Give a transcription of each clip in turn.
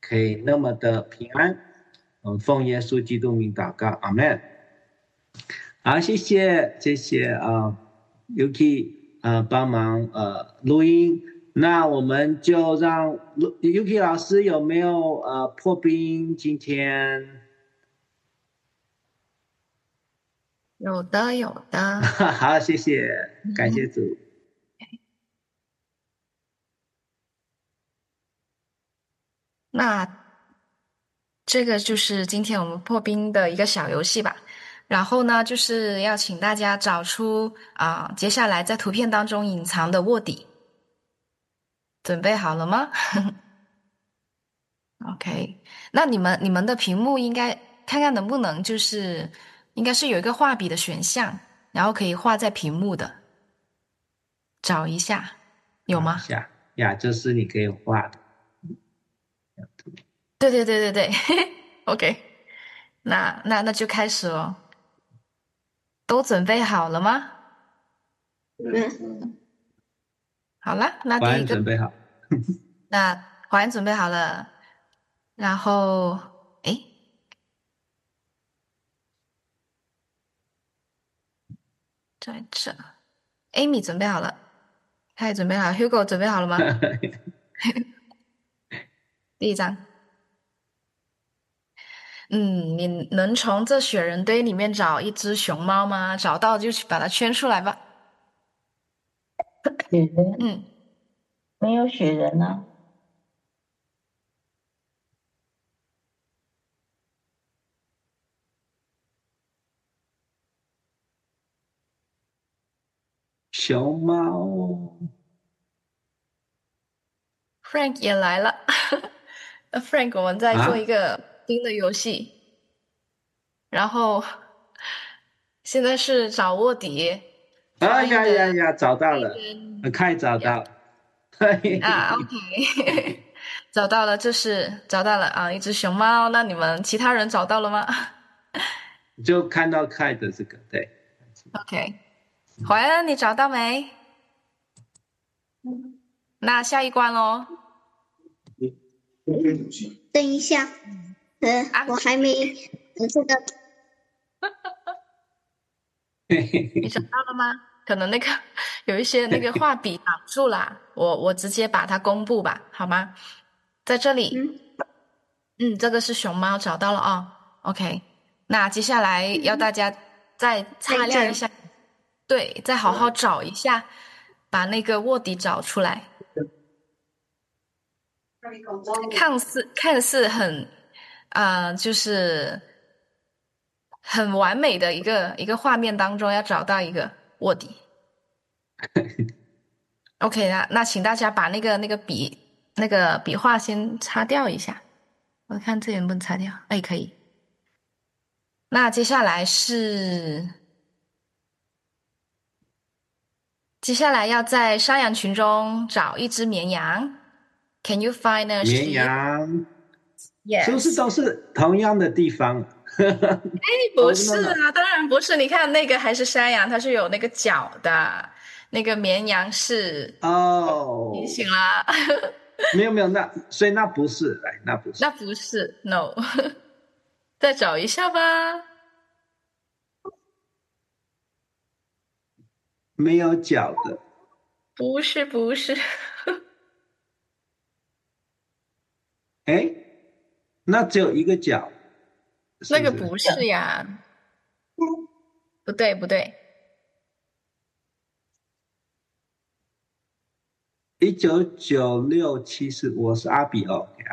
可以那么的平安。奉耶稣基督名祷告，阿们。好，谢谢Yuki 帮忙录音。那我们就让 Yuki 老师有没有破冰今天？ 有的。 好，谢谢，感谢主。 那这个就是今天我们破冰的一个小游戏吧。然后呢，就是要请大家找出接下来在图片当中隐藏的卧底。准备好了吗？OK， 那你们的屏幕应该看看能不能就是应该是有一个画笔的选项，然后可以画在屏幕的，找一下有吗？ 呀，这是你可以画的。 对OK， 那就开始咯。都准备好了吗？好了，那第一个准备好。 那华安准备好了，然后在这 Amy 准备好了，他也准备好了 Hugo 准备好了吗？第一张。你能从这雪人堆里面找一只熊猫吗？找到就去把它圈出来吧。 雪人？没有雪人啊。 熊猫。 Frank 也来了Frank 我们在做一个新的游戏，然后现在是找卧底。 呀，找到了，快找到。 OK 找到了，找到了一只熊猫。那你们其他人找到了吗？ 就看到开的这个，对。 OK， 怀恩你找到没？那下一关咯。 等一下，我还没这个。 你找到了吗？可能那个有一些那个画笔挡住了，我直接把它公布吧，好吗？在这里，这个是熊猫，找到了OK， 那接下来要大家再擦亮一下，对，再好好找一下，把那个卧底找出来。看似很就是很完美的一个画面当中，要找到一个卧底。OK， 那请大家把那个笔画先擦掉一下，我看这能不能擦掉？可以。那接下来要在山羊群中找一只绵羊。Can you find a sheep？ 绵羊， Yes， 是不是都是同样的地方？ 不是啊，当然不是。你看那个还是山羊，它是有那个角的。那个绵羊是提醒啦没有，所以那不是，那不是 ，no 再找一下吧。 没有角的， 不是那只有一个角， 那个不是呀，不对 199674，我是阿比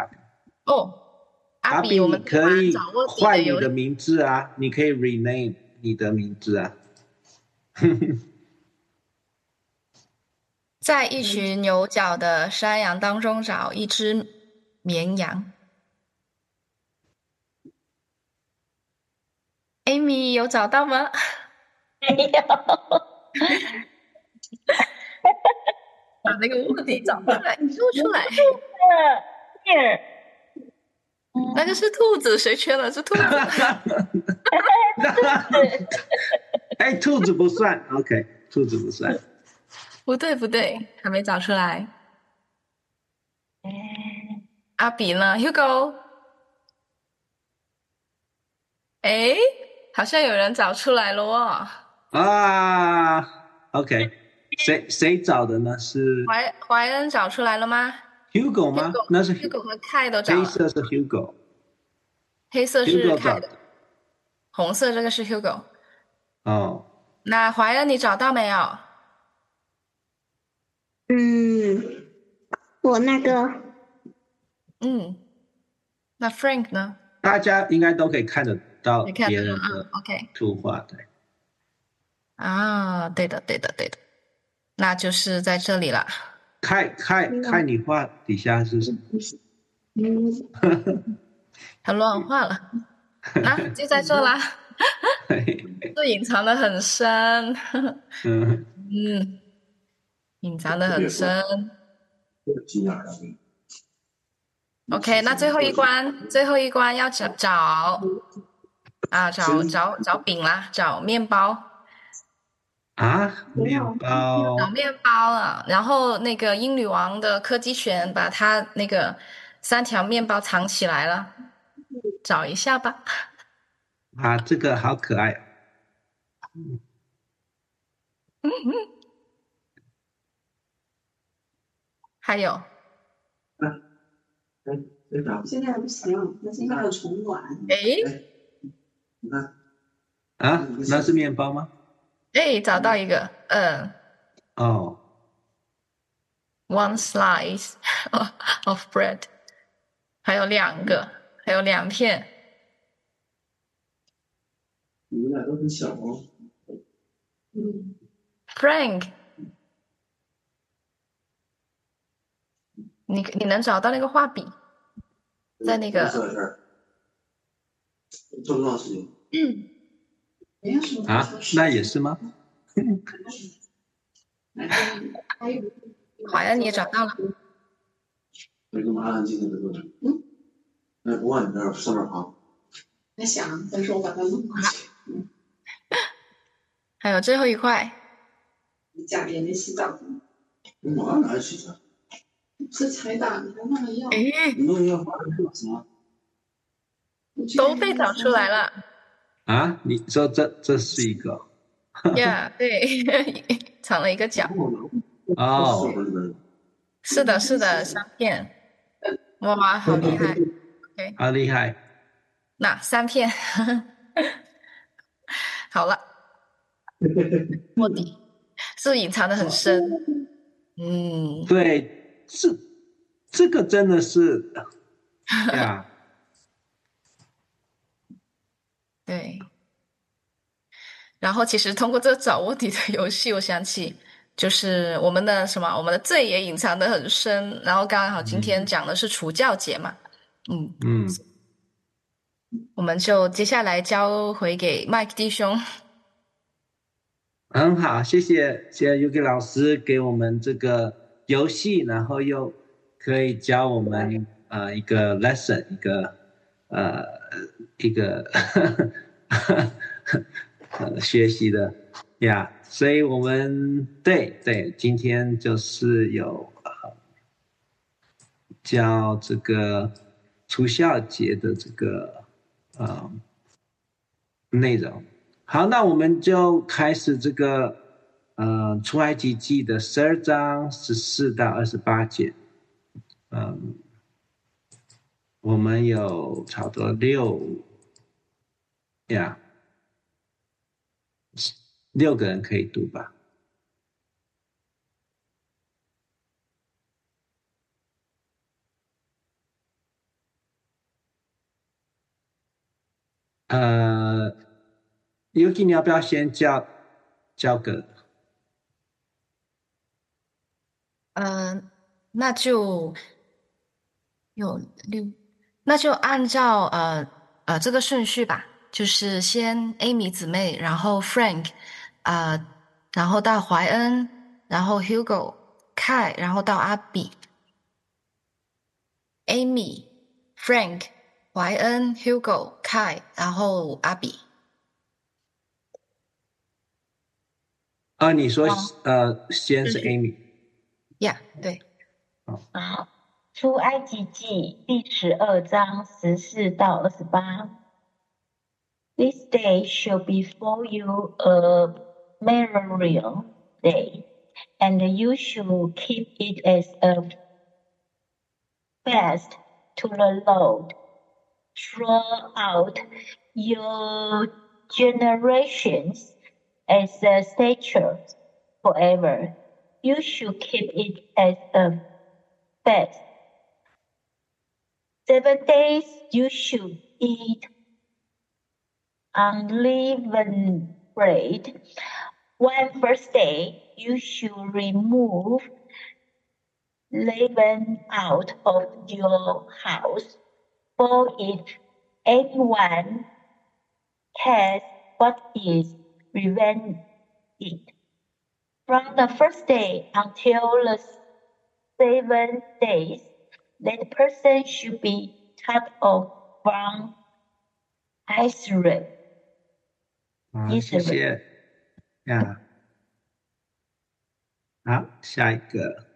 阿比，我们可以换你的名字啊，你可以 rename 你的名字啊。 在一群有角的山羊当中找一只绵羊。Amy 有找到吗？ 没有。 把那个卧底找出来，露出来。那个是兔子，谁缺了？是兔子。 兔子不算 ，OK， 兔子不算。 不对，还没找出来。 阿比呢 ？Hugo， 诶，好像有人找出来了哦。 OK，谁找的呢？是怀恩找出来了吗 Hugo 吗？那是 ？Hugo 和 Kai 都找了。 黑色是 Hugo，Hugo 黑色是找 Kai 的，红色这个是 Hugo。 哦， 那怀恩你找到没有？ 我那个那 Frank 呢？ 大家应该都可以看得到你看别人的 OK 图画，对。 对的，那就是在这里了。 看你画底下是什么？ 他乱画了，那就在这啦。是隐藏的很深，隐藏的很深。OK， 那最后一关要找饼啦，找面包。 面包。 找面包了，然后那个英女王的柯基犬把它那个3条面包藏起来了，找一下吧。 这个好可爱。 还有， 现在不行，那现在有虫卵。 你看，那是面包吗？ 找到一个，one slice of bread， 还有2片。 你们俩都很小哦。 Frank， 你能找到那个画笔，在那个重要事情。 那也是吗？ 怀恩你也找到了。 那干嘛安静的坐着？那不往你这儿上面爬。在想，但是我把它弄过去。 还有最后一块。 家里也没洗澡。干嘛拿洗澡？这才大，你还那样？你弄要发生什么？ 都被找出来了。 你说这是一个对，藏了一个角。是的，3片。哇，好厉害。OK， 好厉害。 那3片。好了，卧底是隐藏的很深。 对，这个真的是呀。 对。然后其实通过这个找卧底的游戏，我想起就是我们的罪也隐藏得很深。然后刚好今天讲的是除教节嘛，我们就接下来交回给 Mike 弟兄。 很好，谢谢 Yuki 老师给我们这个游戏，然后又可以教我们一个 lesson， 一个学习的所以我们对今天就是有教这个除孝节的这个内容。好，那我们就开始这个出埃及记的12章14到28节。我们有差不多6个人可以读吧。Yuki 你要不要先教个？ 那就有6，那就按照这个顺序吧，就是先 Amy 姊妹，然后 Frank，然后到怀恩，然后 Hugo、Kai， 然后到阿比。Amy、Frank、怀恩、Hugo、Kai， 然后阿比。 你说先是 Amy。 对。 出埃及记第12章14到28。This day shall be for you a memorial day, and you shall keep it as a feast to the Lord throughout your generations as a statute forever. You should keep it as a feast. 7 days you should eat unleavened bread. One first day you should remove leaven out of your house, for if anyone has what is prevent it. From the first day until the 7 days, that person should be cut off from Israel. 好，谢谢呀。好，下一个。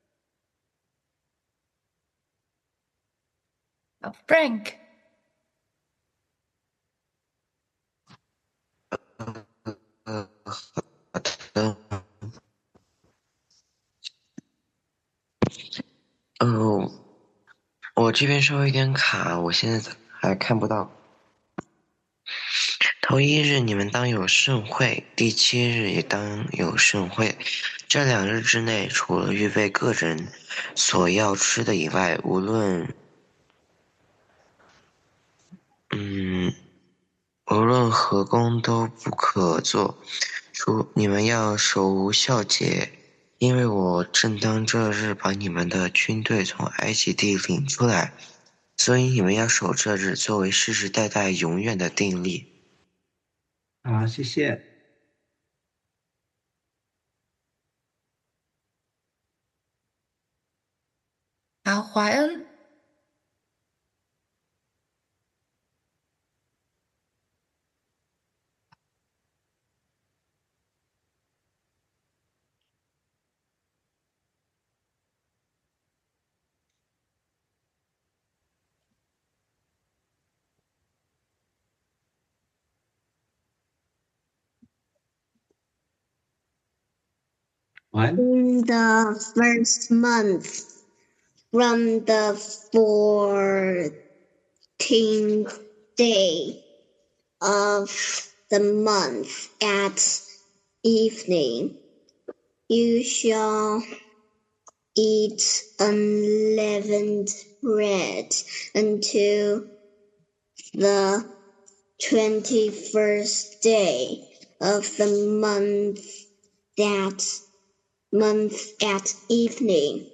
Frank。 我这边稍微有点卡，我现在还看不到。头1日你们当有盛会，第7日也当有盛会。这2日之内，除了预备个人所要吃的以外，无论何工都不可做。你们要守无孝节，因为我正当这日把你们的军队从埃及地领出来，所以你们要守这日，作为世世代代永远的定例。 好，谢谢。 好，怀恩。 In the first month, from the 14th day of the month at evening, you shall eat unleavened bread until the 21st day of the month at evening.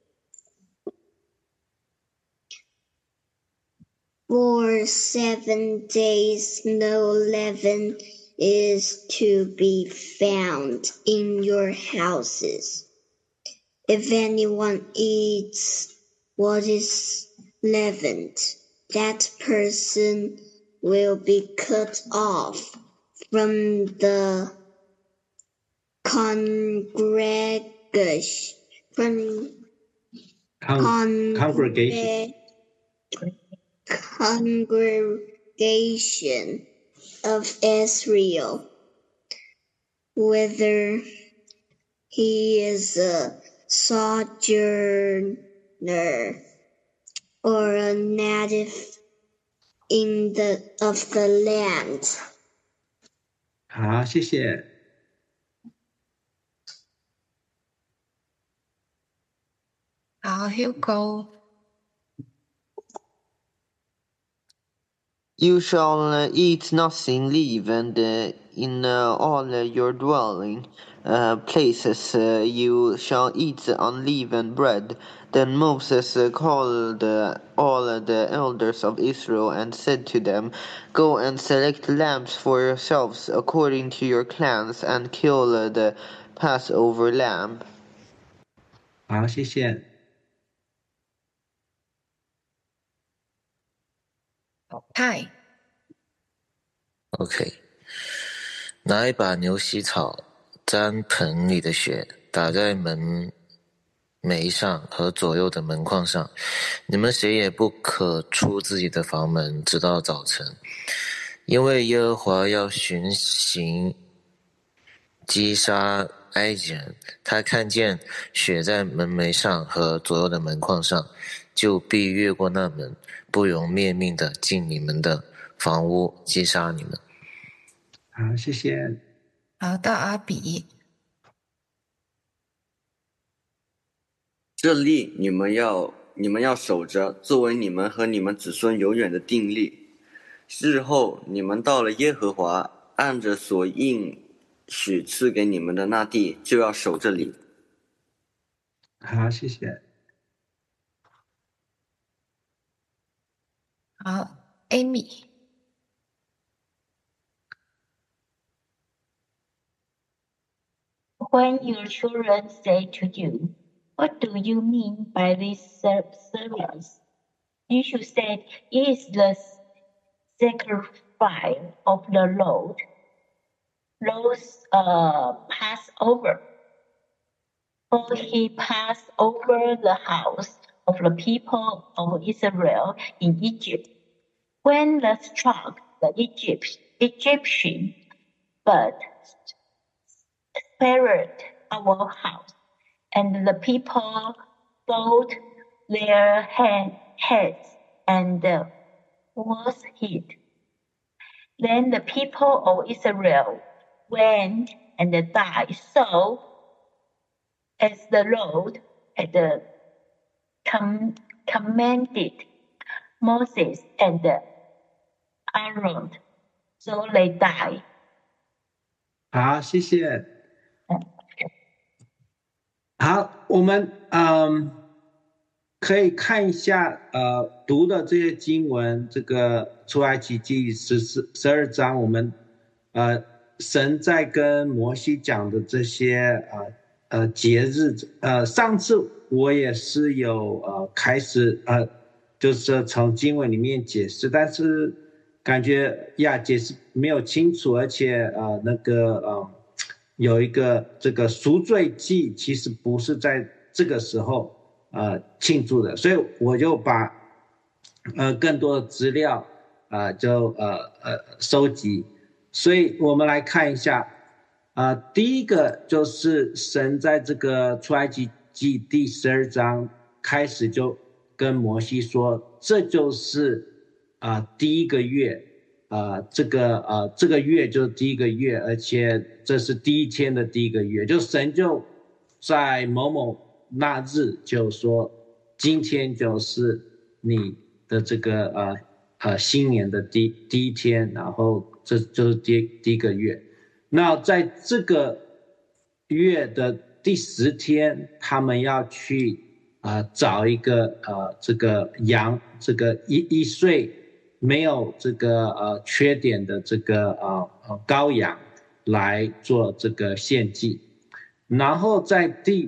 For 7 days no leaven is to be found in your houses. If anyone eats what is leavened, that person will be cut off from the congregation of Israel, whether he is a sojourner or a native of the land. 好，谢谢。 好 ，Hugo。 You shall eat nothing leavened in all your dwelling places. You shall eat unleavened bread. Then Moses called all the elders of Israel and said to them, Go and select lambs for yourselves according to your clans and kill the Passover lamb. 好，谢谢。 派。 OK， 拿一把牛膝草，沾盆里的血，打在门楣上和左右的门框上，你们谁也不可出自己的房门，直到早晨，因为耶和华要巡行击杀埃及人。他看见血在门楣上和左右的门框上，就必越过那门，不容灭命的进你们的房屋，击杀你们。 好，谢谢。 好，到阿比。 这例你们要守着，作为你们和你们子孙永远的定例。日后你们到了耶和华按着所应许赐给你们的那地，就要守这里。 好，谢谢。 好 ，Amy。 When your children say to you, "What do you mean by this service?" you should say, "It is the sacrifice of the Lord's Passover. For he passed over the house of the people of Israel in Egypt, when they struck the Egyptian, but spared our house, and the people bowed their heads and was hid. Then the people of Israel went and died so as the Lord had commanded Moses and Aaron, so they died." 好，谢谢。好，我们可以看一下读的这些经文，这个出埃及记12章，我们神在跟摩西讲的这些节日，上次我也是有开始就是从经文里面解释，但是感觉解释没有清楚，而且有一个这个赎罪祭其实不是在这个时候庆祝的，所以我就把更多的资料就收集。所以我们来看一下第一个就是神在这个出埃及记第12章开始就跟摩西说，这就是第一个月这个月就是第一个月，而且这是第一天的第一个月，就神就在某某那日就说，今天就是你的这个新年的第一天，然后这就是第一个月。那在这个月的第10天，他们要去找一个这个羊，这个一岁没有这个缺点的这个羔羊来做这个献祭，然后在第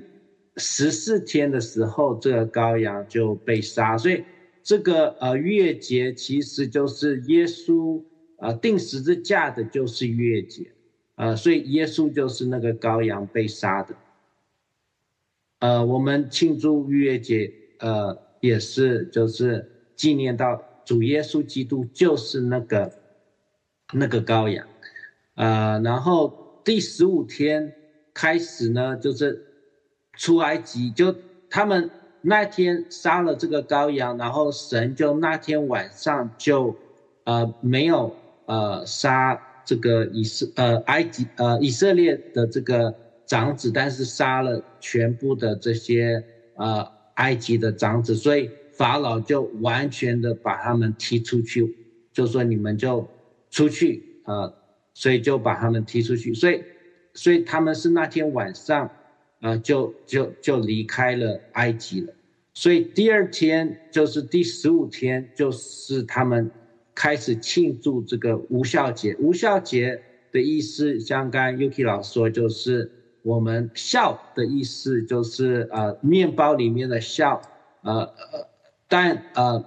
14天的时候，这个羔羊就被杀。所以这个月节其实就是耶稣钉十字架的就是月节所以耶稣就是那个羔羊被杀的。我们庆祝逾越节也是就是纪念到主耶稣基督就是那个羔羊然后第15天开始呢，就是出埃及，就他们那天杀了这个羔羊，然后神就那天晚上就没有杀这个以色列的这个长子，但是杀了全部的这些埃及的长子，所以法老就完全的把他们踢出去，就说你们就出去所以就把他们踢出去，所以他们是那天晚上就离开了埃及了。所以第二天就是第15天，就是他们开始庆祝这个无酵节。无酵节的意思像刚才 Yuki 老师说，就是我们酵的意思就是面包里面的酵但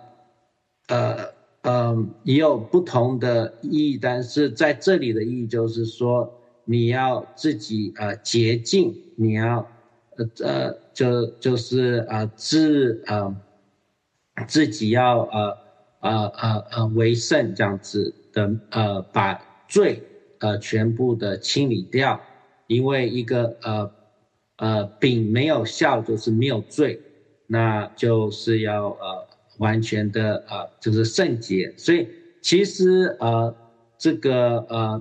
也有不同的意义，但是在这里的意义就是说你要自己洁净，你要就是自己要为圣这样子的把罪全部的清理掉，因为一个饼没有效就是没有罪，那就是要完全的就是圣洁。所以其实这个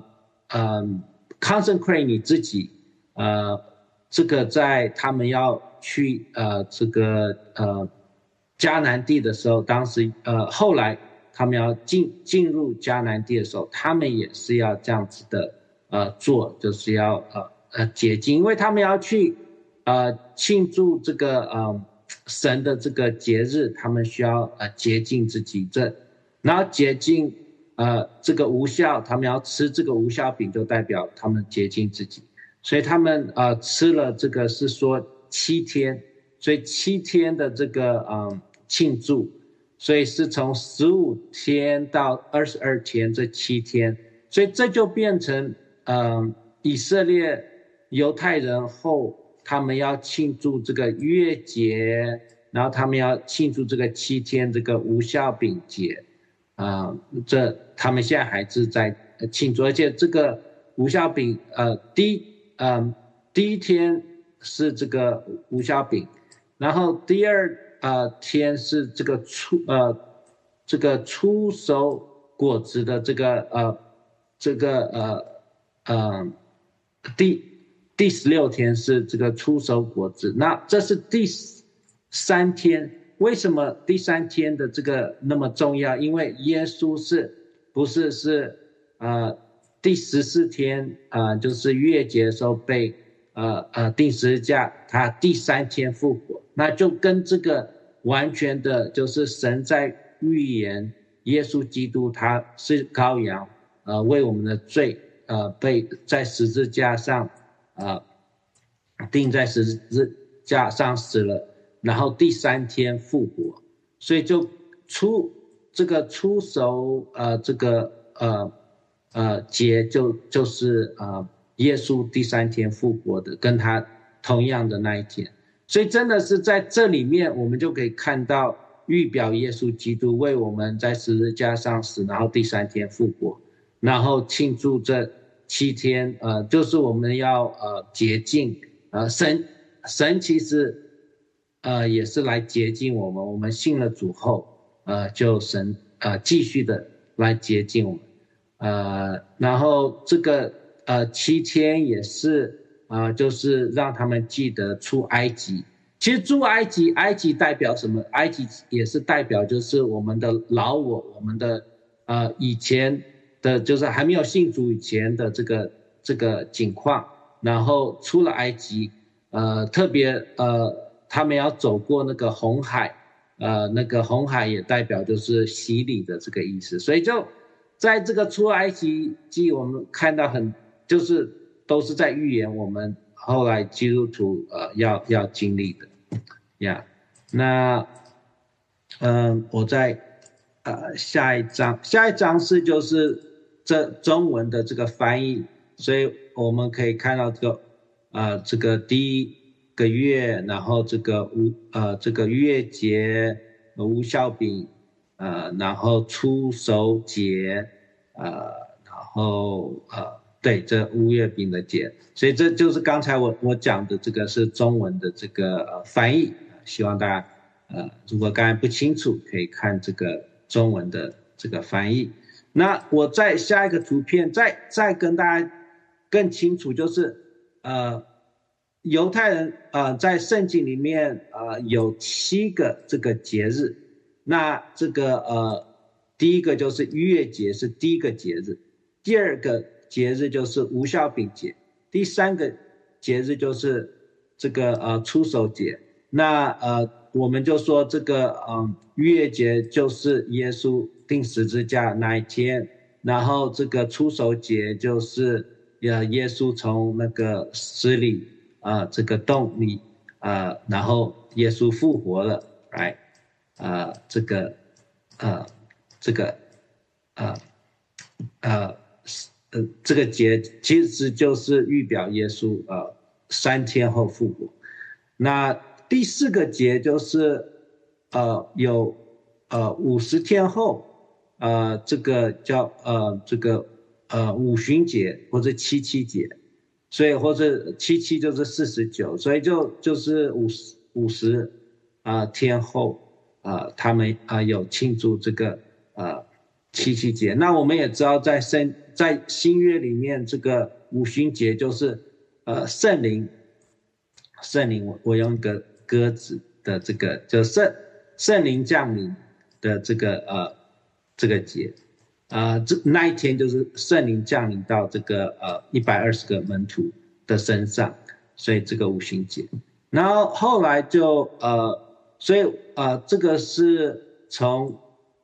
consecrate 你自己这个在他们要去这个迦南地的时候，当时后来他们要进入迦南地的时候，他们也是要这样子的做，就是要洁净，因为他们要去庆祝这个神的这个节日，他们需要洁净自己，然后洁净这个无酵，他们要吃这个无酵饼，就代表他们洁净自己。所以他们吃了这个是说7天，所以7天的这个庆祝，所以是从15天到22天这7天，所以这就变成以色列犹太人后他们要庆祝这个逾越节，然后他们要庆祝这个7天这个无酵饼节这他们现在还是在庆祝，而且这个无酵饼第一天是这个无酵饼，然后第二天是这个初熟果子的第16天是这个初熟果子，那这是第3天。为什么第3天的这个那么重要？因为耶稣不是第14天就是逾越节的时候被钉十字架，他第3天复活，那就跟这个完全的就是神在预言耶稣基督他是羔羊为我们的罪被在十字架上钉在十字架上死了，然后第3天复活，所以就这个初熟这个节就是耶稣第3天复活的，跟他同样的那一天。所以真的是在这里面我们就可以看到预表耶稣基督为我们在十字架上死，然后第3天复活，然后庆祝这7天就是我们要洁净神其实也是来洁净我们信了主后就神继续的来洁净我们然后这个7天也是就是让他们记得出埃及。其实出埃及代表什么？埃及也是代表就是我们的老我们的以前的就是还没有信主以前的这个情况，然后出了埃及特别他们要走过那个红海那个红海也代表就是洗礼的这个意思。所以就在这个出埃及记我们看到就是都是在预言我们后来基督徒要经历的那我在下一章是就是这中文的这个翻译，所以我们可以看到这个第一个月，然后这个逾越节无酵饼然后初熟节然后对，这乌月饼的节，所以这就是刚才我讲的这个是中文的这个翻译，希望大家如果刚才不清楚可以看这个中文的这个翻译。那我在下一个图片再跟大家更清楚，就是犹太人在圣经里面有7个这个节日，那这个第一个就是逾越节是第一个节日，第二个节日就是无酵饼节，第3个节日就是这个初熟节。那我们就说这个逾越节就是耶稣钉十字架那一天，然后这个初熟节就是耶稣从那个死里这个洞里然后耶稣复活了这个节其实就是预表耶稣3天后复活。 那第4个节就是有50天后，这个叫五旬节或者七节，所以或者七就是49，所以就是50天后他们有庆祝这个七节。那我们也知道在新约里面，这个五旬节就是圣灵，我用一个鸽子的这个就圣灵降临的这个节那一天就是圣灵降临到这个120个门徒的身上，所以这个五旬节。然后后来就所以这个是从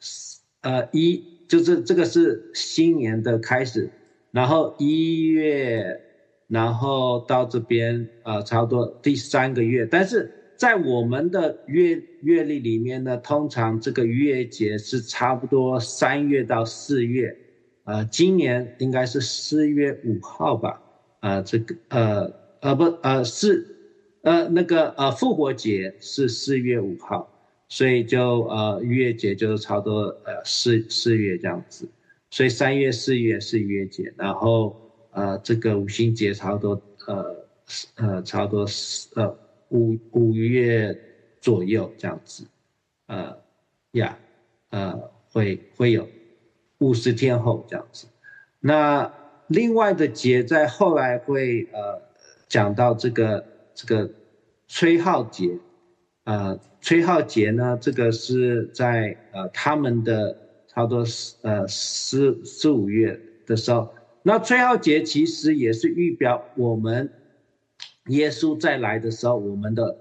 就是这个是新年的开始，然后1月，然后到这边差不多第3个月，但是在我们的月历里面呢，通常这个逾越节是差不多3月到4月，今年应该是4月5号吧，复活节是4月5号，所以就逾越节就是差不多4月这样子，所以3月4月是逾越节，然后这个五旬节差不多5月左右这样子，会有50天后这样子。那另外的节在后来会讲到这个吹号节，吹号节呢，这个是在他们的差不多4、5月的时候。那吹号节其实也是预表我们耶稣再来的时候，我们的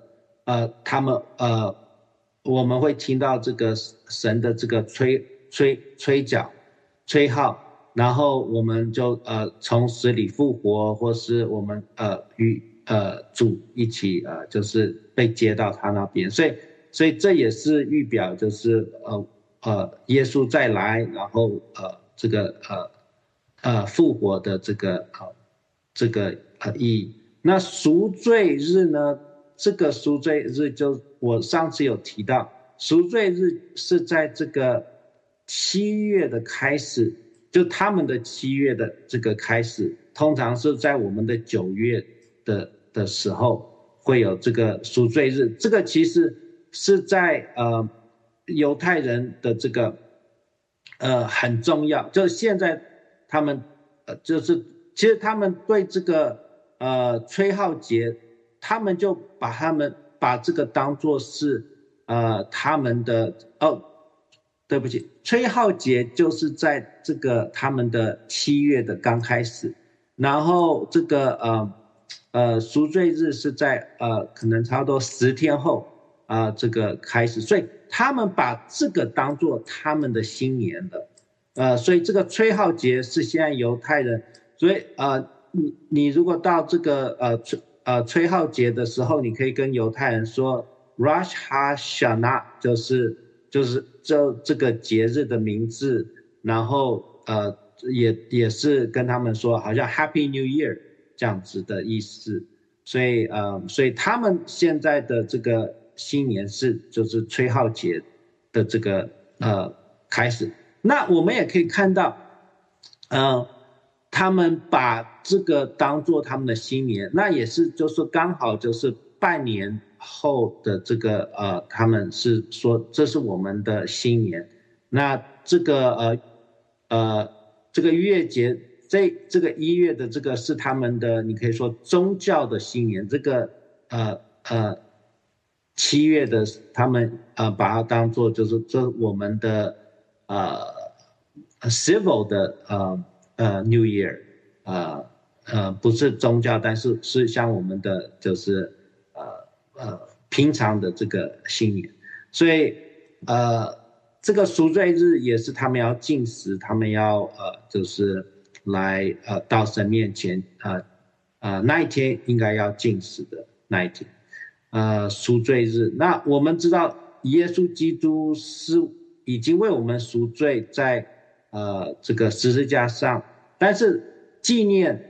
我们会听到这个神的这个吹角吹号，然后我们就从死里复活，或是我们与主一起就是被接到他那边，所以这也是预表就是耶稣再来，然后这个复活的这个意义。那赎罪日呢，这个赎罪日就我上次有提到，赎罪日是在这个7月的开始，就他们的7月的这个开始，通常是在我们的9月的时候会有这个赎罪日。这个其实是在犹太人的这个很重要，就是现在他们就是其实他们对这个吹号节，他们就把这个当作是他们的对不起，吹号节就是在这个他们的7月的刚开始，然后这个赎罪日是在可能差不多10天后这个开始，所以他们把这个当作他们的新年了，所以这个吹号节是现在犹太人，所以你如果到这个吹号节的时候，你可以跟犹太人说 Rosh Hashanah， 就是这个节日的名字，然后也是跟他们说好像 Happy New Year 这样子的意思，所以他们现在的这个新年就是吹号节的这个开始。那我们也可以看到他们把这个当作他们的新年，那也是就是刚好就是半年后的这个他们是说这是我们的新年。那这个逾越节这个1月的这个是他们的，你可以说宗教的新年。这个7月的他们把它当作就是这我们的civil 的New Year， 不是宗教，但是是像我们的就是平常的这个新年。所以这个赎罪日也是他们要禁食，他们要就是来到神面前那一天应该要禁食的那一天，赎罪日。那我们知道耶稣基督是已经为我们赎罪在这个十字架上，但是纪念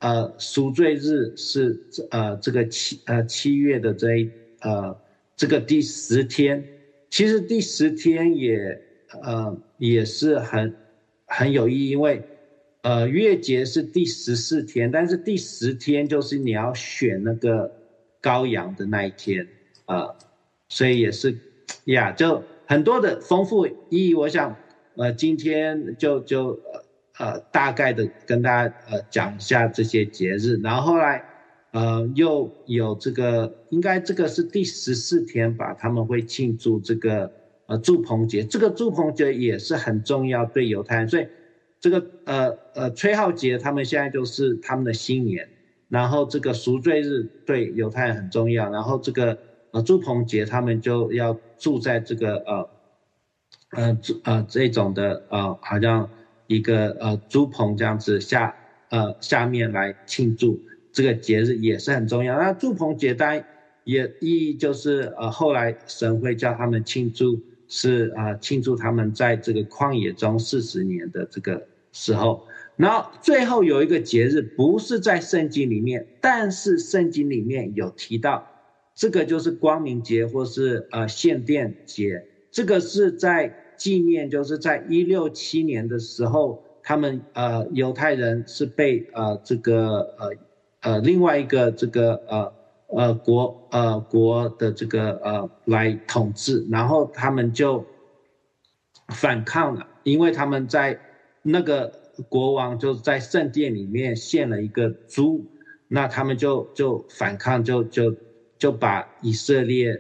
赎罪日是这个7月的这个第10天，其实第10天也是很有意义，因为月节是第14天，但是第10天就是你要选那个羔羊的那一天所以也是呀，就很多的丰富意义。我想今天就大概的跟大家讲一下这些节日，然后后来又有这个，应该这个是第14天吧，他们会庆祝这个住棚节。这个住棚节也是很重要对犹太人，所以这个吹号节他们现在就是他们的新年，然后这个赎罪日对犹太人很重要，然后这个住棚节他们就要住在这个这种的好像一个猪棚这样子下面来庆祝这个节日也是很重要。那住棚节当然也意义就是后来神会叫他们庆祝是庆祝他们在这个旷野中40年的这个时候。然后最后有一个节日不是在圣经里面，但是圣经里面有提到，这个就是光明节或是献殿节。这个是在纪念，就是在167年的时候，他们犹太人是被这个另外一个这个国的这个来统治，然后他们就反抗了，因为他们在那个国王就在圣殿里面献了一个猪，那他们就反抗，就把以色列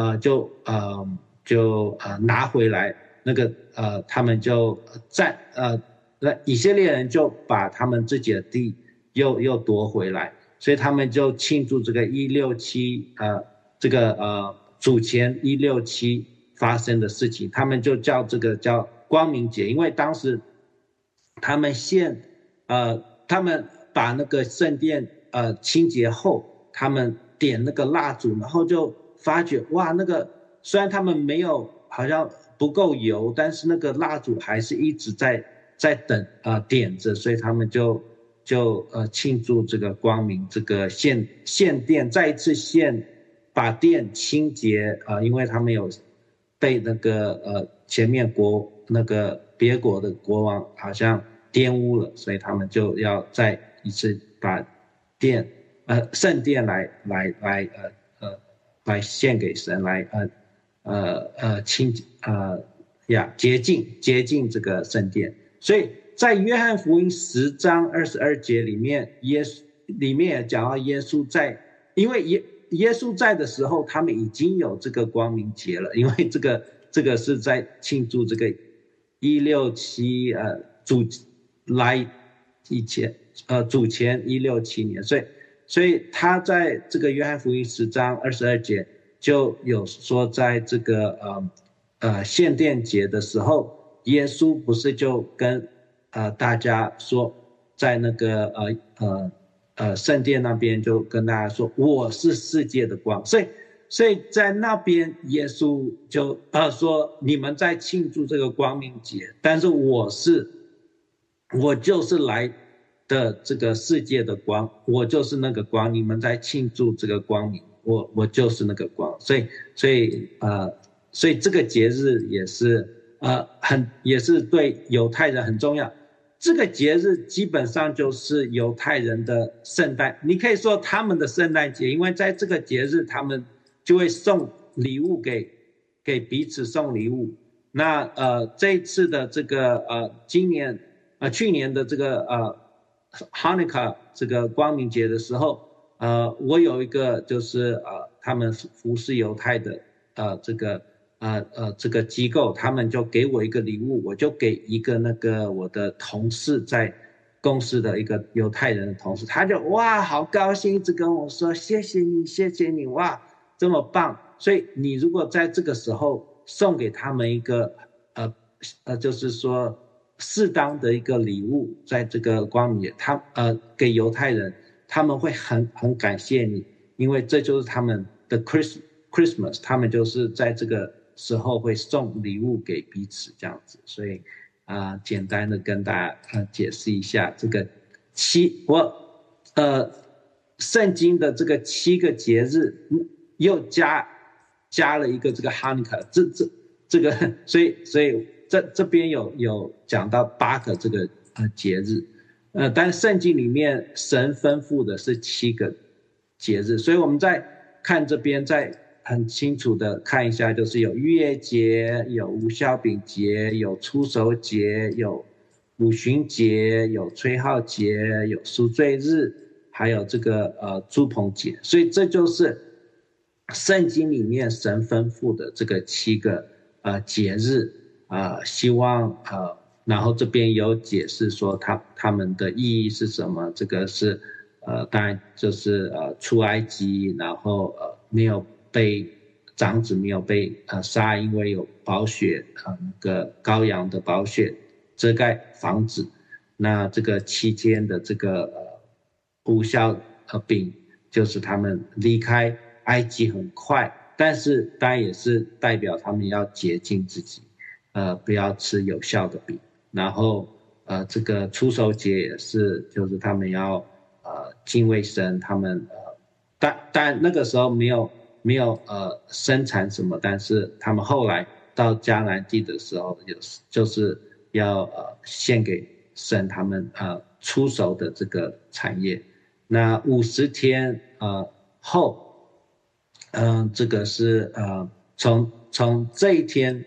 拿回来，那个他们就以色列人就把他们自己的地又夺回来，所以他们就庆祝这个167这个主前167发生的事情，他们就叫这个叫光明节。因为当时他们他们把那个圣殿清洁后，他们点那个蜡烛，然后就发觉哇，那个虽然他们没有好像不够油，但是那个蜡烛还是一直在点着，所以他们就庆祝这个光明，这个献殿，再一次把殿清洁因为他们有被那个前面那个别国的国王好像玷污了，所以他们就要再一次把圣殿来献给神，来洁净这个圣殿。所以在约翰福音10章22节里面也讲到耶稣在，因为耶稣在的时候，他们已经有这个光明节了，因为这个是在庆祝这个167主来以前主前167年，所以他在这个约翰福音10章22节就有说，在这个献殿节的时候，耶稣不是就跟大家说，在那个圣殿那边就跟大家说，我是世界的光。所以在那边耶稣就说，你们在庆祝这个光明节，但是我就是来的这个世界的光，我就是那个光，你们在庆祝这个光明，我就是那个光。所以这个节日也是对犹太人很重要。这个节日基本上就是犹太人的圣诞，你可以说他们的圣诞节，因为在这个节日他们就会送礼物给彼此送礼物。那这一次的这个去年的这个Hanukkah 这个光明节的时候，我有一个就是他们服侍犹太的这个机构，他们就给我一个礼物，我就给一个那个我的同事，在公司的一个犹太人的同事，他就哇好高兴，一直跟我说谢谢你，哇这么棒。所以你如果在这个时候送给他们一个就是说适当的一个礼物，在这个光明节给犹太人，他们会很感谢你，因为这就是他们的 Christmas， 他们就是在这个时候会送礼物给彼此这样子。所以简单的跟大家解释一下这个我圣经的这个7个节日又加了一个这个 Hanukkah， 这个所以这边有讲到8个这个节日，但圣经里面神吩咐的是7个节日，所以我们在看这边再很清楚的看一下，就是有逾越节，有无酵饼节，有初熟节，有五旬节，有吹号节，有赎罪日，还有这个住棚节，所以这就是圣经里面神吩咐的这个7个节日，希望然后这边有解释说他们的意义是什么，这个是当然就是出埃及，然后没有被长子没有被杀，因为有宝血那个羔羊的宝血遮盖房子，那这个期间的这个无酵饼就是他们离开埃及很快，但是当然也是代表他们要洁净自己，不要吃有酵的饼。然后这个初熟节也是，就是他们要敬畏神，他们但那个时候没有生产什么，但是他们后来到迦南地的时候，就是要献给神他们初熟的这个产业。那50天后，这个是从这一天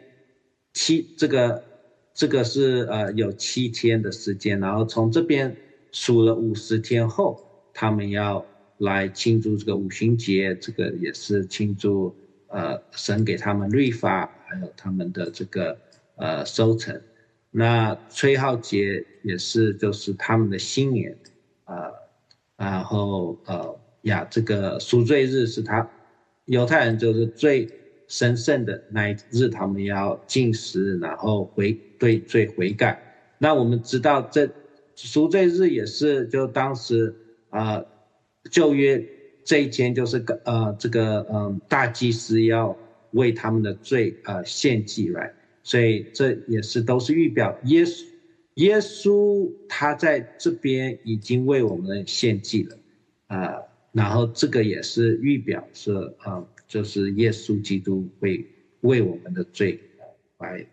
这个是有7天的时间，然后从这边数了50天后，他们要来庆祝这个五旬节，这个也是庆祝神给他们律法，还有他们的这个收成。那吹号节也是就是他们的新年，然后这个赎罪日是犹太人就是最神圣的那一日，他们要禁食，然后对罪悔改。那我们知道这赎罪日也是就当时旧约这一天就是这个大祭司要为他们的罪献祭来，所以这也是都是预表耶稣他在这边已经为我们献祭了，然后这个也是预表是就是耶稣基督会为我们的罪来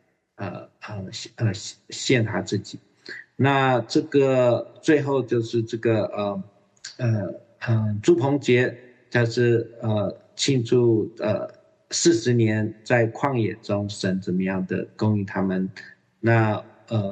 献他自己。那这个最后就是这个住棚节，它是庆祝40年在旷野中神怎么样的供应他们。那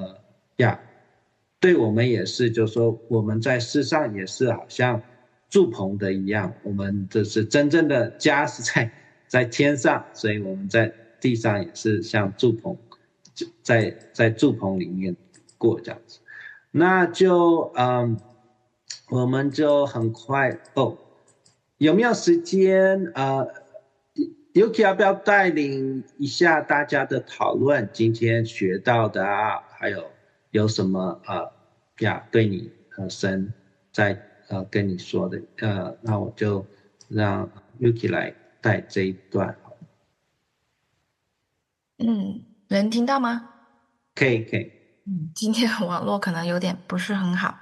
对我们也是，就是说我们在世上也是好像住棚的一样，我们就是真正的家是在天上，所以我们在地上也是像住棚，在住棚里面过这样子。那就我们就很快有没有时间Yuki 要不要带领一下大家的讨论？今天学到的还有什么对你神在跟你说的那我就让 Yuki 来带这一段。 能听到吗？ 可以。 今天网络可能有点不是很好。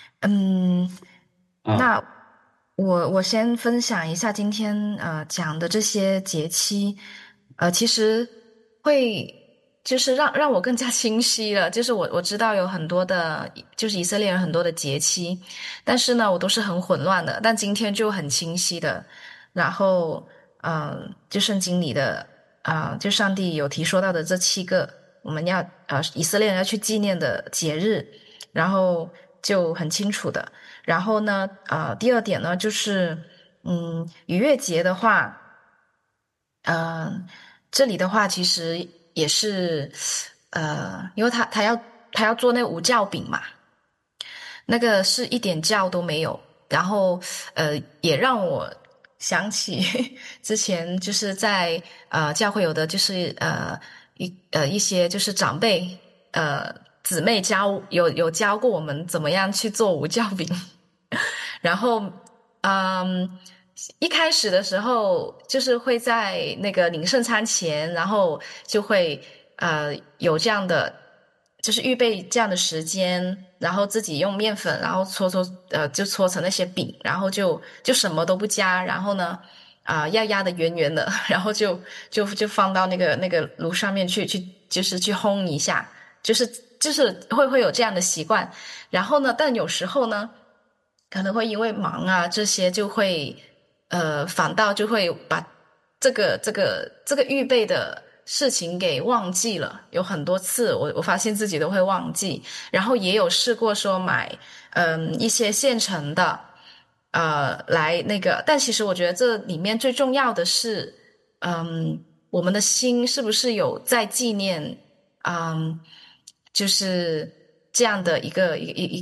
那我先分享一下今天讲的这些节期，其实会就是让我更加清晰了。就是我知道有很多的，就是以色列人很多的节期，但是呢我都是很混乱的，但今天就很清晰的。然后就圣经里的就上帝有提说到的这7个我们要以色列人要去纪念的节日，然后就很清楚的。然后呢第二点呢就是逾越节的话这里的话其实也是因为他要做那个无酵饼嘛，那个是一点酵都没有。然后也让我想起之前就是在教会有的就是一些就是长辈姊妹有教过我们怎么样去做无酵饼然后一开始的时候就是会在那个领圣餐前，然后就会有这样的就是预备这样的时间，然后自己用面粉，然后就搓成那些饼，然后就什么都不加，然后呢要压得圆圆的，然后就放到那个炉上面去就是去烘一下，就是会有这样的习惯。然后呢，但有时候呢可能会因为忙啊这些就会反倒就会把这个预备的事情给忘记了，有很多次我发现自己都会忘记，然后也有试过说买一些现成的来那个，但其实我觉得这里面最重要的是我们的心是不是有在纪念就是这样的一个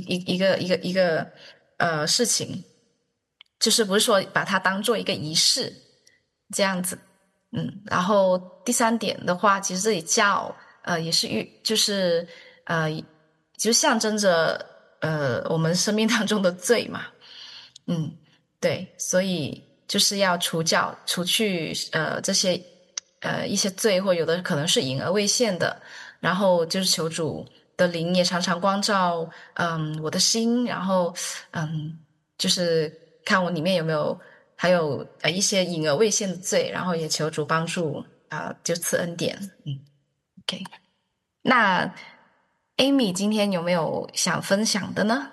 事情，就是不是说把它当做一个仪式这样子。然后第3点的话，其实这里叫也是就是就象征着我们生命当中的罪嘛。对，所以就是要除去这些一些罪，或有的可能是隐而未现的，然后就是求主的灵也常常光照我的心，然后就是看我里面有没有还有一些隐而未现的罪，然后也求主帮助就赐恩典。OK， 那 Amy 今天有没有想分享的呢？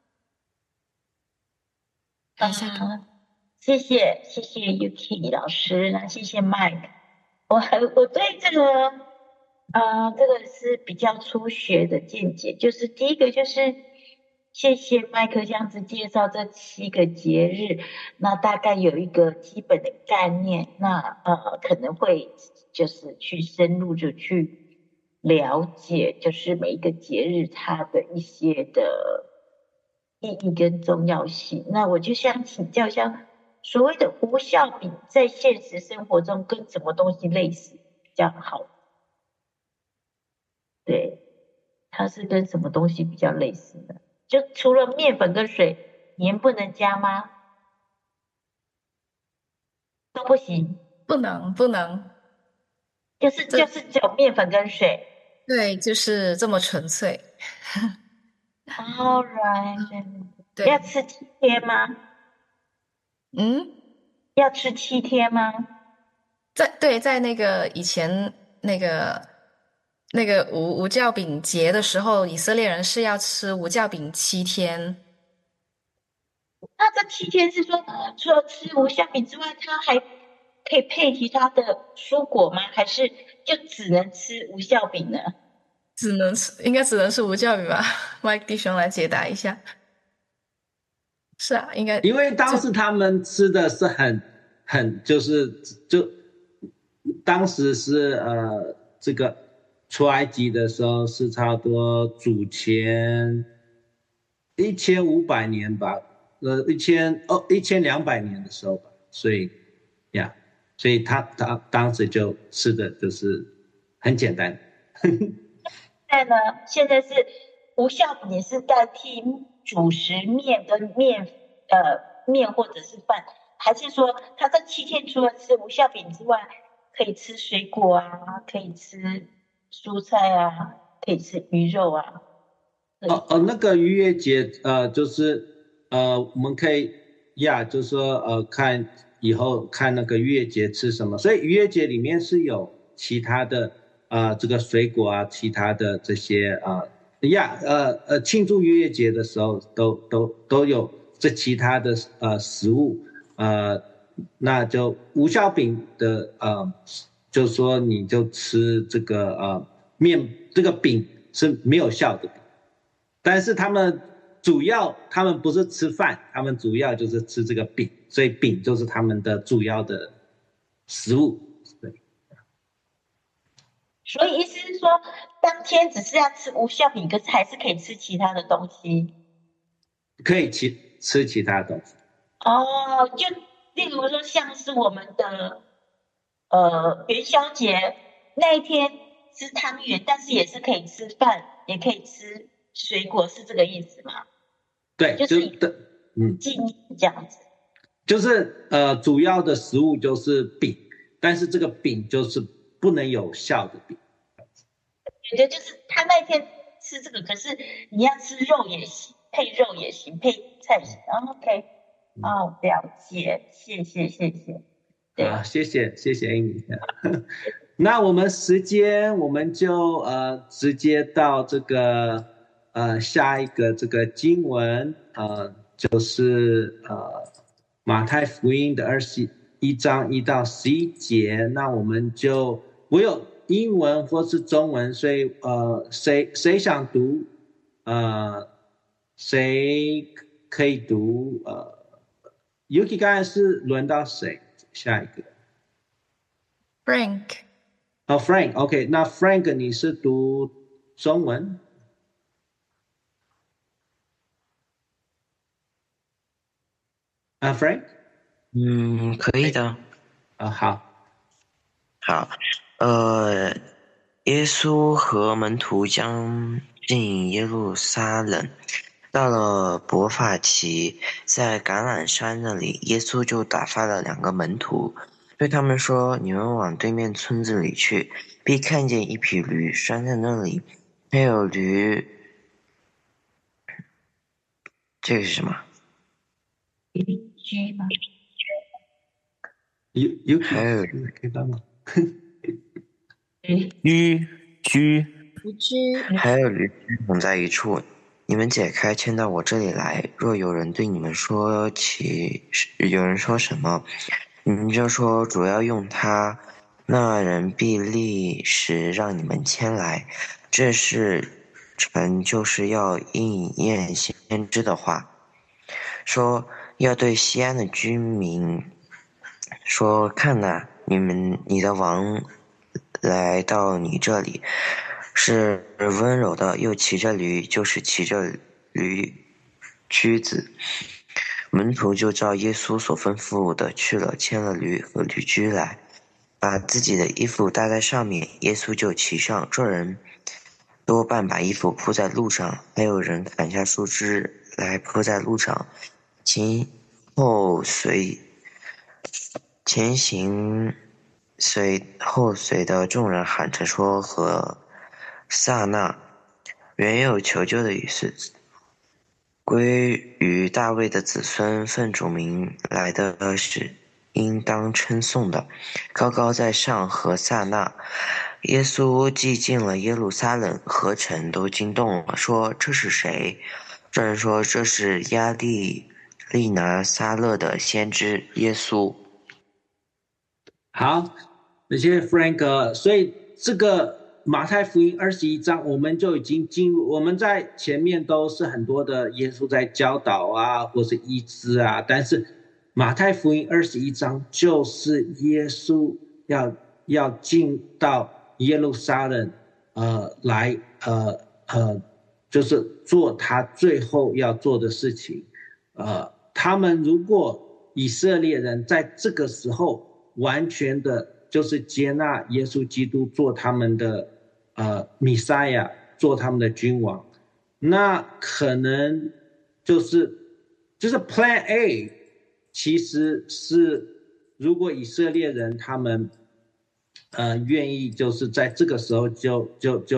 谢谢 Yuki 老师，那谢谢 Mike。我对这个是比较初学的见解，就是第一个就是谢谢麦克这样子介绍这7个节日，那大概有一个基本的概念，那可能会就是去深入的去了解，就是每一个节日它的一些的意义跟重要性。那我就想请教一下，所谓的无酵饼在现实生活中跟什么东西类似比较好？对，它是跟什么东西比较类似的？就除了面粉跟水，盐不能加吗？都不行？ 不能， 就是只有面粉跟水。 对，就是这么纯粹。 All right， 对， 要吃7天吗？要吃7天吗？ 在那个以前那个无酵饼节的时候，以色列人是要吃无酵饼7天。 那这7天是说，除了吃无酵饼之外，它还可以配其他的蔬果吗？还是就只能吃无酵饼呢？ 应该只能是无酵饼吧？Mike 弟兄来解答一下。是啊，应该因为当时他们吃的是很当时是这个出埃及的时候是差不多主前1500年吧，1200年的时候吧，所以他当时就吃的就是很简单。 现在是无酵饼也是代替主食面跟面或者是饭，还是说他这7天除了吃无酵饼之外，可以吃水果啊，可以吃蔬菜啊，可以吃鱼肉啊？ 那个逾越节就是我们可以就是说看以后看那个逾越节吃什么，所以逾越节里面是有其他的这个水果啊，其他的这些庆祝逾越节的时候都有这其他的食物那就无酵饼的就是说你就吃这个这个饼是没有酵的饼，但是他们不是吃饭，他们主要就是吃这个饼，所以饼就是他们的主要的食物。对， 所以意思是说当天只是要吃无酵饼，可是还是可以吃其他的东西？ 可以吃其他的东西。 就例如说像是我们的元宵节那一天吃汤圆，但是也是可以吃饭，也可以吃水果，是这个意思吗？ 对， 就是纪念这样子。 就是主要的食物就是饼，但是这个饼就是不能有酵的饼。 觉得就是他那天吃这个，可是你要吃肉也行，配肉也行，配菜也行。OK， 了解，谢谢。 啊，谢谢 Amy。那我们时间我们就直接到这个下一个这个经文就是马太福音的21章1到11节。那我们就我有英文或是中文，所以谁想读谁可以读Yuki 刚才是轮到谁？下一个 Frank。 Frank OK， 那 Frank 你是读中文Frank 可以的。 好， 耶稣和门徒将进耶路撒冷，到了伯法其，在橄榄山那里，耶稣就打发了2个门徒，对他们说：“你们往对面村子里去，必看见一匹驴拴在那里，还有驴。”这个是什么？ 居吗？ 还有可以帮吗？ 居还有驴同在一处，你们解开牵到我这里来。若有人对你们说有人说什么，你们就说主要用它，那人必立时让你们牵来。这事成就是要应验先知的话，说要对西安的居民说：看哪，你的王来到你这里，是温柔的，又骑着驴，就是骑着驴驹子。门徒就照耶稣所吩咐的去了，牵了驴和驴驹来，把自己的衣服搭在上面，耶稣就骑上。众人多半把衣服铺在路上，还有人砍下树枝来铺在路上。前行后随的众人喊着说：和撒那，原有求救的意思，归于大卫的子孙，奉主名来的是应当称颂的。高高在上和撒那。耶稣既进了耶路撒冷，何城都惊动了，说：这是谁？众人说：这是亚利拿撒勒的先知耶稣。 好，谢谢 Frank。所以这个马太福音21章我们就已经进入，我们在前面都是很多的耶稣在教导啊，或是医治啊，但是马太福音21章就是耶稣要进到耶路撒冷来就是做他最后要做的事情。他们如果以色列人在这个时候完全的就是接纳耶稣基督做他们的弥赛亚，做他们的君王，那可能就是 Plan A 其实是如果以色列人他们愿意就是在这个时候就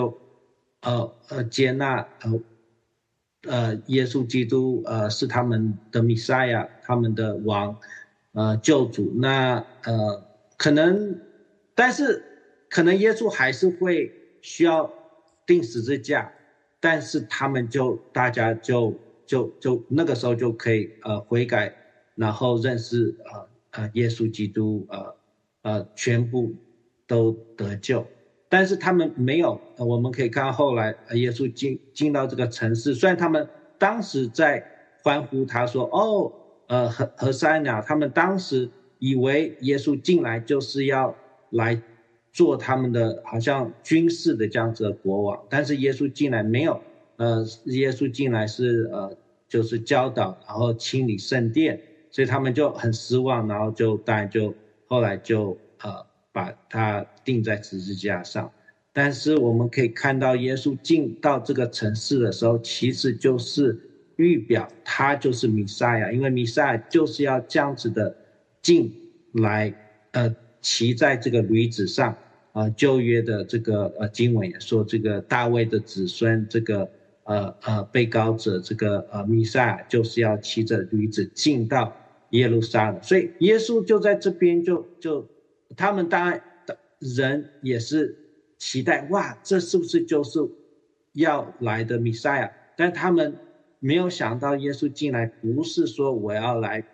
接纳耶稣基督是他们的弥赛亚，他们的王救主，那可能但是可能耶稣还是会需要钉十字架，但是他们大家就那个时候就可以悔改，然后认识耶稣基督全部都得救。但是他们没有，我们可以看到后来耶稣进到这个城市，虽然他们当时在欢呼他说和塞纳，他们当时以为耶稣进来就是要来做他们的好像军事的这样子的国王，但是耶稣进来没有，耶稣进来是就是教导，然后清理圣殿，所以他们就很失望，然后当然后来就把他钉在十字架上。但是我们可以看到耶稣进到这个城市的时候，其实就是预表他就是弥赛亚，因为弥赛亚就是要这样子的进来骑在这个驴子上旧约的这个经文也说，这个大卫的子孙，这个被膏者，这个弥赛亚就是要骑着驴子进到耶路撒冷，所以耶稣就在这边就他们当然人也是期待，哇，这是不是就是要来的弥赛亚？但他们没有想到耶稣进来不是说我要来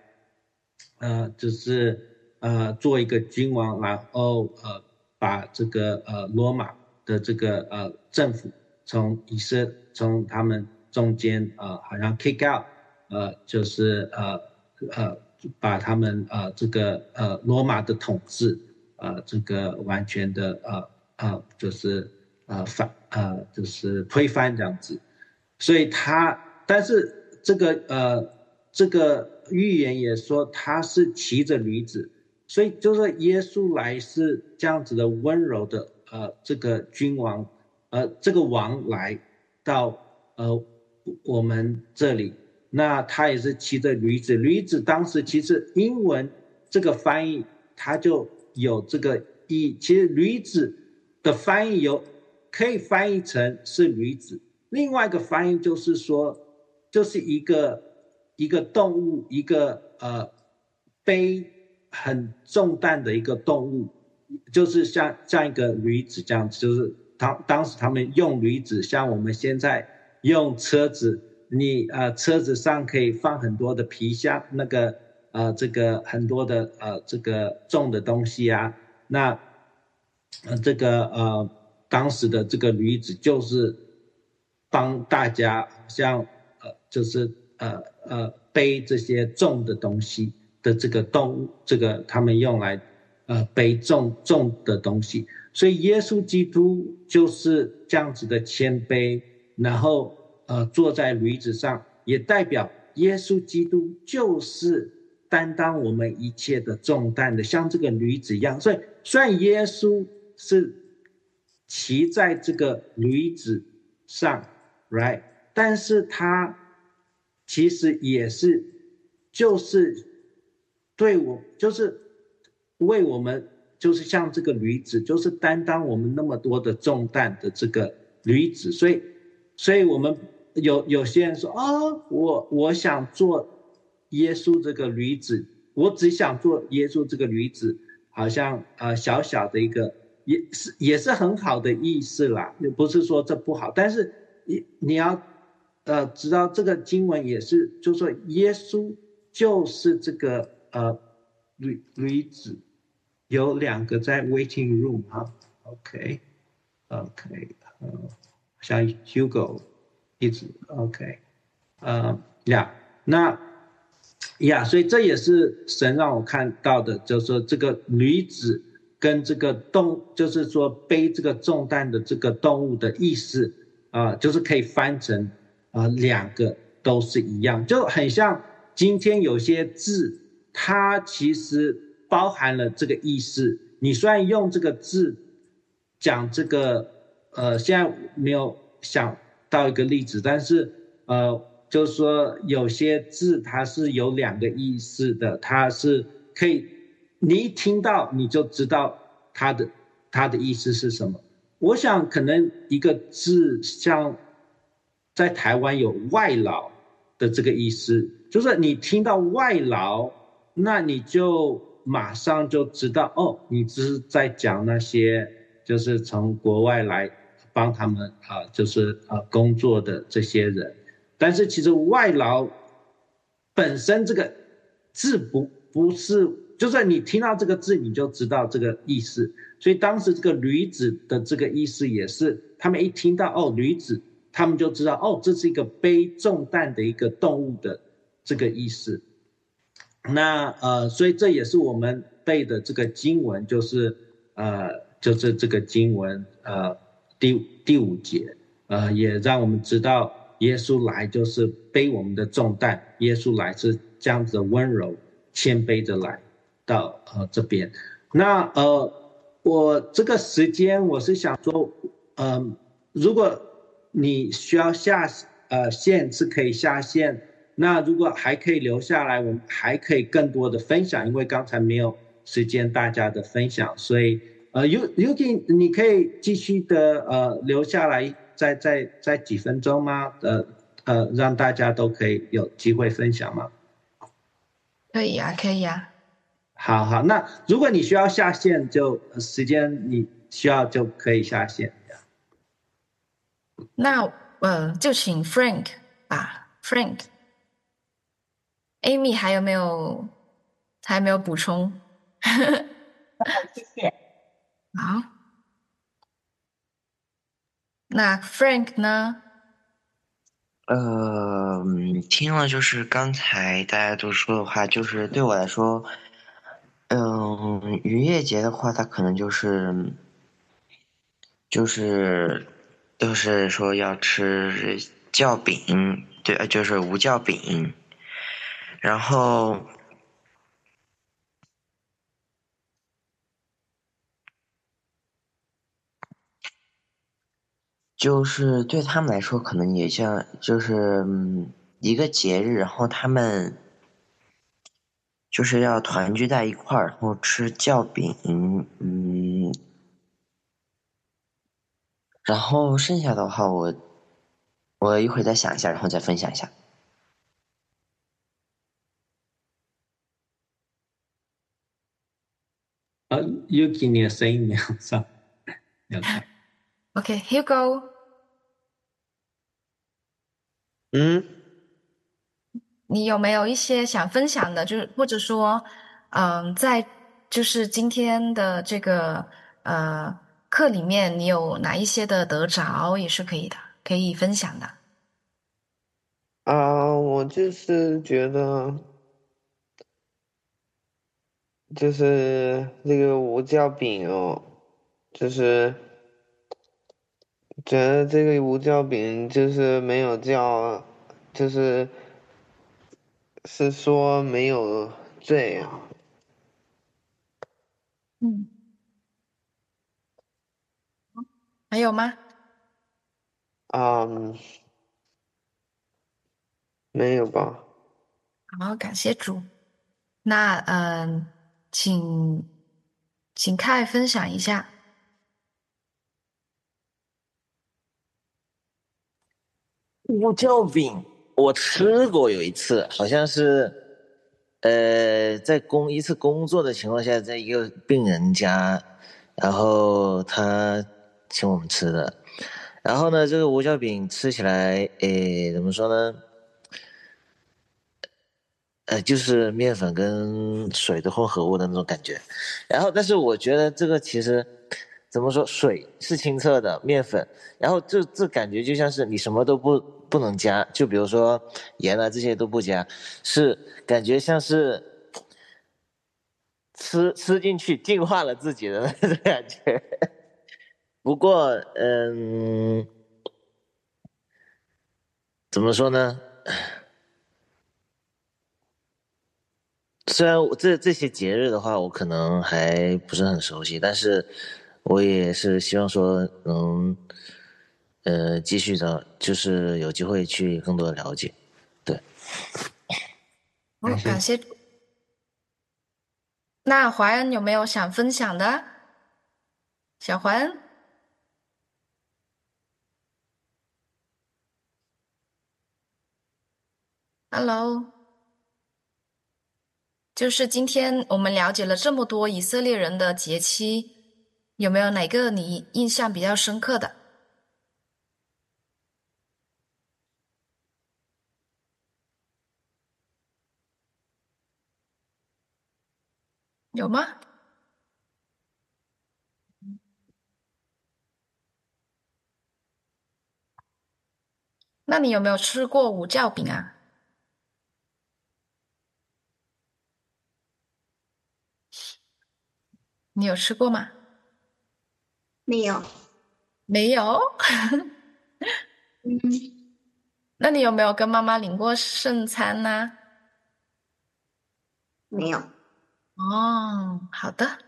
就是做一个君王，然后把这个罗马的这个政府从他们中间好像 kick out， 就是把他们这个罗马的统治这个完全的就是就是推翻这样子。所以但是这个预言也说他是骑着驴子，所以就是耶稣来是这样子的温柔的这个君王，这个王来到我们这里，那他也是骑着驴子。驴子当时其实英文这个翻译它就有这个意义，其实驴子的翻译可以翻译成是驴子，另外一个翻译就是说就是一个动物，一个背很重担的一个动物，就是像一个驴子这样子，就是当时他们用驴子，像我们现在用车子，你车子上可以放很多的皮箱，那个这个很多的这个重的东西啊，那这个当时的这个驴子就是帮大家像就是背这些重的东西的这个动物，这个他们用来背重的东西。所以耶稣基督就是这样子的谦卑，然后坐在驴子上，也代表耶稣基督就是担当我们一切的重担的，像这个驴子一样。所以虽然耶稣是骑在这个驴子上 right， 但是他其实也是就是就是为我们，就是像这个驴子，就是担当我们那么多的重担的这个驴子。所以我们有些人说我想做耶稣这个驴子，我只想做耶稣这个驴子，好像小小的一个也是很好的意思啦，不是说这不好，但是你要知道这个经文也是，就是说耶稣就是这个驴子，有2个在 waiting room 哈 ，OK， 像 Hugo 一直 OK， 所以这也是神让我看到的，就是说这个驴子跟这个就是说背这个重担的这个动物的意思就是可以翻成2个都是一样，就很像今天有些字它其实包含了这个意思，你虽然用这个字讲这个现在没有想到一个例子，但是就是说有些字它是有2个意思的，它是可以你一听到你就知道它的意思是什么。我想可能一个字像在台湾有外劳的这个意思，就是你听到外劳，那你就马上就知道你只是在讲那些就是从国外来帮他们就是工作的这些人。但是其实外劳本身这个字不是，就是你听到这个字你就知道这个意思。所以当时这个驴子的这个意思也是，他们一听到驴子，他们就知道这是一个背重担的一个动物的这个意思。那所以这也是我们背的这个经文，就是这个经文第5节也让我们知道耶稣来就是背我们的重担，耶稣来是这样子的温柔谦卑的来到这边。那我这个时间我是想说如果你需要下线是可以下线，那如果还可以留下来，我们还可以更多的分享，因为刚才没有时间大家的分享，所以 Yuki，你可以继续的留下来，再几分钟吗？让大家都可以有机会分享吗？ 可以啊，可以啊。 好，那如果你需要下线，就时间你需要就可以下线。 那就请 Frank 吧 ，Frank。Amy 还有没有补充？ 谢谢。 好，那 Frank 呢？ 听了就是刚才大家都说的话，就是对我来说，渔业节的话，它可能就是说要吃酵饼，对，就是无酵饼，然后就是对他们来说，可能也像就是一个节日，然后他们就是要团聚在一块儿，然后吃酵饼，然后剩下的话我一会儿再想一下，然后再分享一下。 Yuki， 你的声音没有上。 OK，Hugo。你有没有一些想分享的？就是或者说，在就是今天的这个课里面，你有哪一些的得着也是可以的，可以分享的。 我就是觉得，就是那个无酵饼哦，就是觉得这个无酵饼就是没有酵，是说没有罪啊。 还有吗？ 没有吧。 好，感谢主。那请凯分享一下。 无酵饼我吃过有一次，好像是在一次工作的情况下，在一个病人家，然后他请我们吃的。然后呢，这个无酵饼吃起来，怎么说呢？就是面粉跟水的混合物的那种感觉。然后，但是我觉得这个其实怎么说，水是清澈的，面粉，然后这感觉就像是你什么都不能加，就比如说盐啊这些都不加，是感觉像是吃进去净化了自己的那种感觉。不过，怎么说呢？虽然这些节日的话，我可能还不是很熟悉，但是我也是希望说能，继续的，就是有机会去更多的了解。对， 好，感谢。那怀恩有没有想分享的？小怀恩。Hello，就是今天我们了解了这么多以色列人的节期，有没有哪个你印象比较深刻的？有吗？那你有没有吃过无酵饼啊？你有吃过吗？ 没有。 没有？那你有没有跟妈妈领过圣餐呢？ 没有。 哦，好的。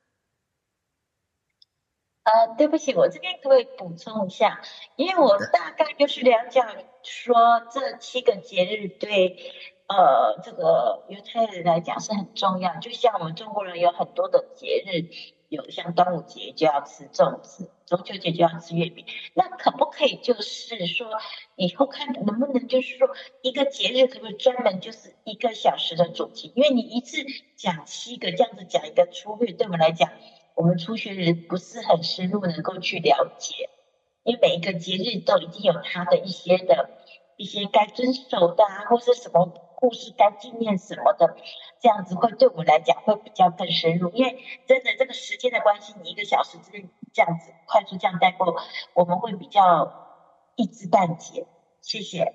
对不起，我这边可不可以补充一下？因为我大概就是了解说这7个节日对这个犹太人来讲是很重要，就像我们中国人有很多的节日， 有像端午节就要吃粽子，中秋节就要吃月饼。那可不可以就是说，以后看能不能就是说一个节日可不可以专门就是1个小时的主题？因为你一次讲7个，这样子讲一个粗略，对我们来讲，我们初学人不是很深入能够去了解。因为每一个节日都已经有它的一些该遵守的或是什么故事该纪念什么的，这样子会对我们来讲会比较更深入。因为真的这个时间的关系，你1个小时之内这样子快速这样带过，我们会比较一知半解。谢谢。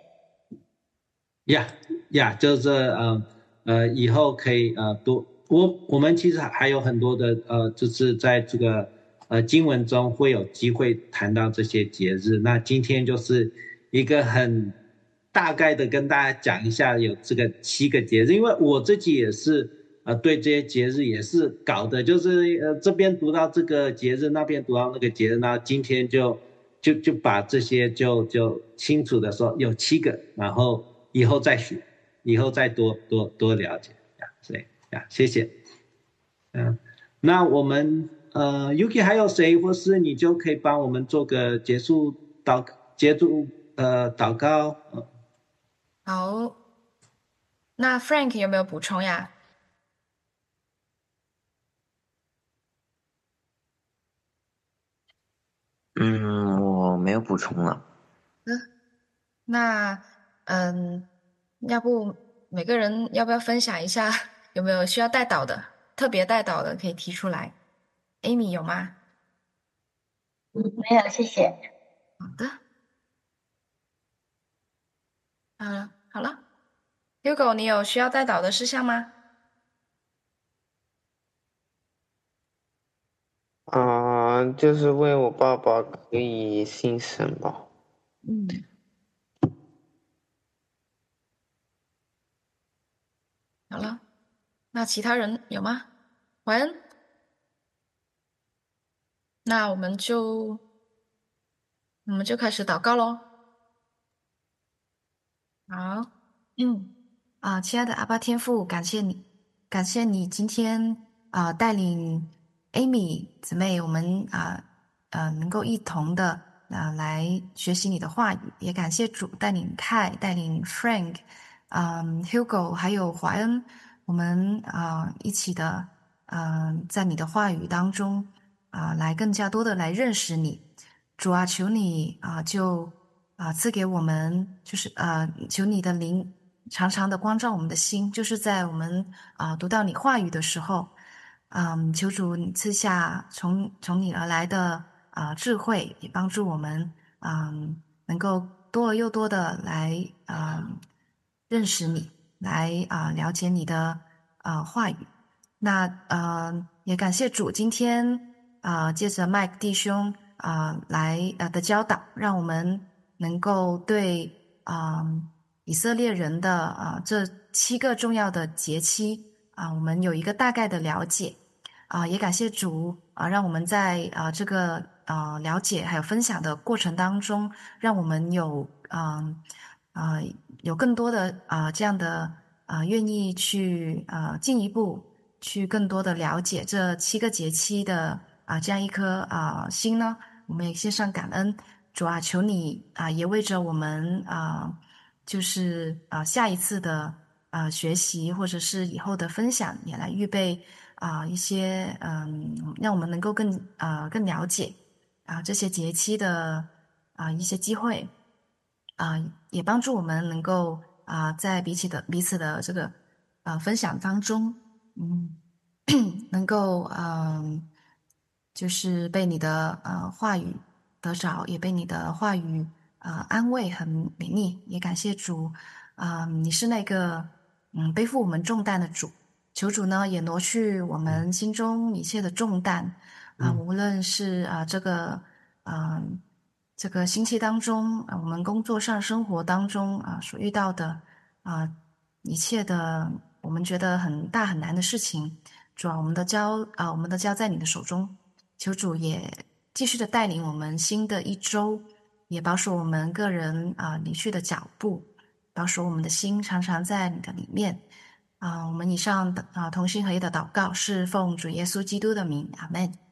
就是以后可以多我们其实还有很多的就是在这个经文中会有机会谈到这些节日。那今天就是一个很大概的跟大家讲一下有这个7个节日，因为我自己也是对这些节日也是搞的，就是这边读到这个节日，那边读到那个节日，那今天就把这些就清楚的说有7个，然后以后再学，以后再多了解所以谢谢。那我们Yuki 还有谁，或是你就可以帮我们做个结束祷告。 好，那 Frank 有没有补充呀？ 我没有补充了。 那要不每个人要不要分享一下有没有需要带导的，特别带导的可以提出来。Amy 有吗？ 没有，谢谢。 好的。好了。Hugo 你有需要带导的事项吗？ 就是为我爸爸可以信神吧。 好了，那其他人有吗？怀恩？那我们就开始祷告咯。好，亲爱的阿爸天父，感谢你今天带领 Amy 姊妹我们能够一同的来学习你的话语，也感谢主带领Kai带领 Frank、Hugo 还有怀恩，我们一起的在你的话语当中来更加多的来认识你。主啊，求你就赐给我们，就是求你的灵常常的光照我们的心，就是在我们读到你话语的时候，求主你赐下从你而来的智慧，也帮助我们能够多而又多的来认识你，来了解你的话语。那也感谢主今天借着麦克弟兄来的教导，让我们能够对以色列人的这7个重要的节期我们有一个大概的了解也感谢主让我们在这个了解还有分享的过程当中，让我们有更多的这样的愿意去进一步去更多的了解这7个节期的这样一颗心呢，我们也献上感恩。主啊，求你也为着我们就是下一次的学习或者是以后的分享也来预备一些让我们能够更了解这些节期的一些机会也帮助我们能够在彼此的这个分享当中能够就是被你的话语得着，也被你的话语安慰和勉励。也感谢主你是那个背负我们重担的主，求主呢也挪去我们心中一切的重担无论是这个星期当中我们工作上生活当中所遇到的一切的我们觉得很大很难的事情，主我们的交在你的手中，求主也继续的带领我们新的一周，也保守我们个人离去的脚步，保守我们的心常常在你的里面我们以上同心合一的祷告是奉主耶稣基督的名，阿们。